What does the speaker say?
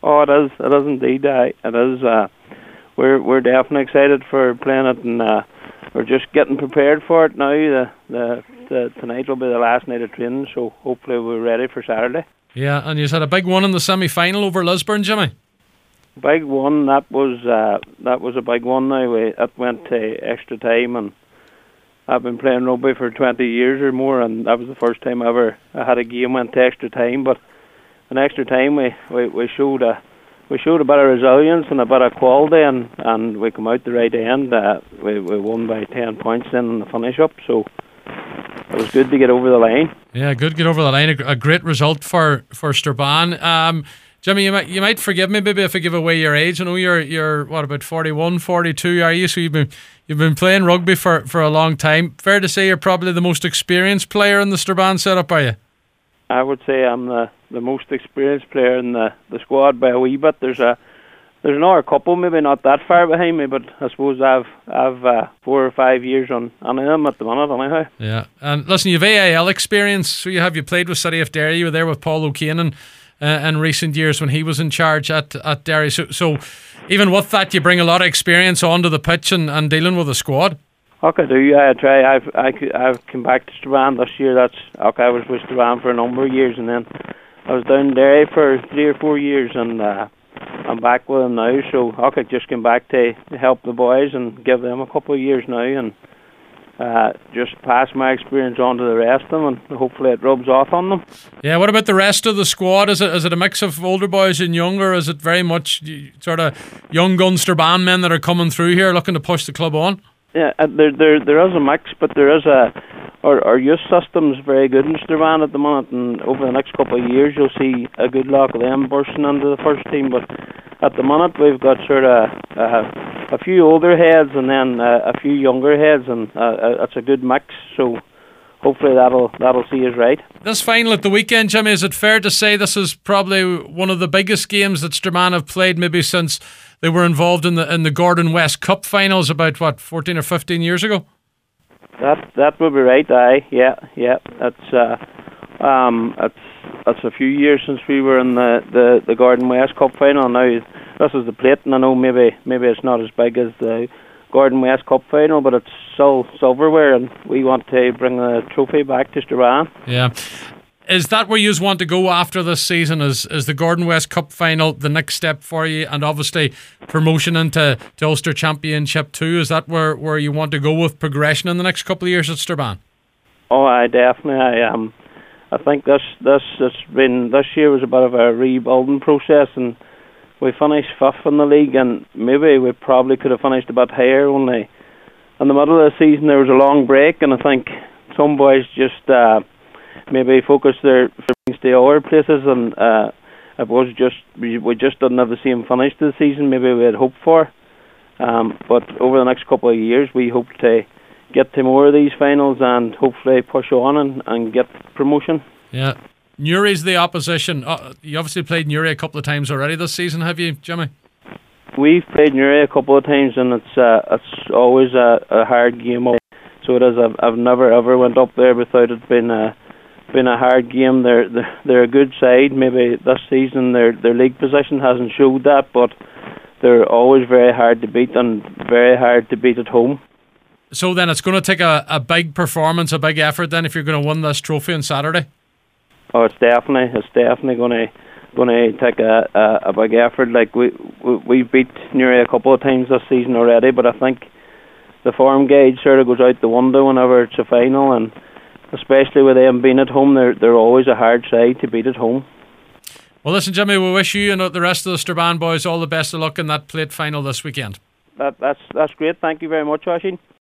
Oh, it is. It is indeed. It is. We're definitely excited for playing it, and we're just getting prepared for it now. Tonight will be the last night of training, so hopefully we're ready for Saturday. Yeah, and you had a big one in the semi-final over Lisburn, Jimmy. Big one. That was a big one. Now it went to extra time, and I've been playing rugby for 20 years or more, and that was the first time I had a game went to extra time. But in extra time, we showed a bit of resilience and a bit of quality, and we come out the right end. We won by 10 points in the finish up, so it was good to get over the line. Yeah, good to get over the line. A great result for Strabane. Jimmy, you might forgive me maybe if I give away your age. I know you're what, about 41, 42, are you? So you've been playing rugby for a long time. Fair to say you're probably the most experienced player in the Strabane setup, are you? I would say I'm the most experienced player in the squad by a wee bit. There's another couple, maybe not that far behind me, but I suppose I've 4 or 5 years on them at the minute anyhow. Yeah, and listen, you've AIL experience, so you played with City of Derry. You were there with Paul O'Kane in recent years when he was in charge at Derry. So even with that, you bring a lot of experience onto the pitch and dealing with a squad. Okay, do you? I try. I've come back to Strabane this year. I was with Strabane for a number of years, and then I was down in Derry for 3 or 4 years, and I'm back with them now. So I just came back to help the boys and give them a couple of years now, and just pass my experience on to the rest of them, and hopefully it rubs off on them. Yeah, what about the rest of the squad? Is it a mix of older boys and younger? Is it very much sort of young gun Strabane men that are coming through here looking to push the club on? Yeah, there is a mix, but there is our youth system's very good in Strabane at the moment, and over the next couple of years you'll see a good lot of them bursting into the first team. But at the moment we've got sort of a few older heads and then a few younger heads, and it's a good mix. So hopefully that'll see us right. This final at the weekend, Jimmy, is it fair to say this is probably one of the biggest games that Strabane have played maybe since they were involved in the Gordon West Cup finals about 14 or 15 years ago? That would be right. Aye, yeah. It's a few years since we were in the Gordon West Cup final. Now this is the plate, and I know maybe it's not as big as the Gordon West Cup final, but it's still silverware, and we want to bring the trophy back to Strabane. Yeah. Is that where you want to go after this season? Is the Gordon West Cup final the next step for you, and obviously promotion into Ulster Championship 2? Is that where you want to go with progression in the next couple of years at Strabane? Oh, I definitely. I think this year was a bit of a rebuilding process, and we finished 5th in the league, and maybe we probably could have finished a bit higher. Only in the middle of the season there was a long break, and I think some boys just maybe focused their things to other places, and it was just we just didn't have the same finish to the season maybe we had hoped for. But over the next couple of years we hope to get to more of these finals and hopefully push on and get promotion. Yeah. Newry's the opposition. You obviously played Newry a couple of times already this season, have you, Jimmy? We've played Newry a couple of times, and it's always a hard game. So it is. I've never ever went up there without it being a hard game. They're a good side. Maybe this season their league position hasn't showed that, but they're always very hard to beat and very hard to beat at home. So then it's going to take a big performance, a big effort then if you're going to win this trophy on Saturday? Oh, it's definitely going to take a big effort. Like we've beat Newry a couple of times this season already, but I think the form gauge sort of goes out the window whenever it's a final, and especially with them being at home, they're always a hard side to beat at home. Well, listen, Jimmy, we wish you and the rest of the Strabane boys all the best of luck in that plate final this weekend. That's great. Thank you very much, Oisín.